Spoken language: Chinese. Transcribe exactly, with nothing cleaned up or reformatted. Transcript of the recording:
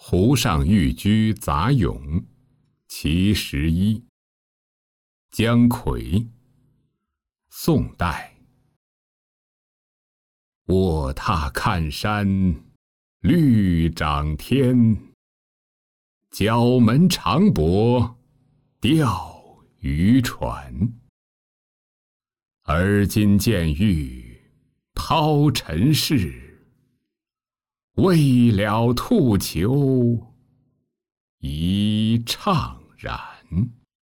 湖上寓居杂咏其十一。姜夔，宋代。卧榻看山绿长天，角门长泊钓渔船。而今见欲抛尘世，未了兔裘已怅然。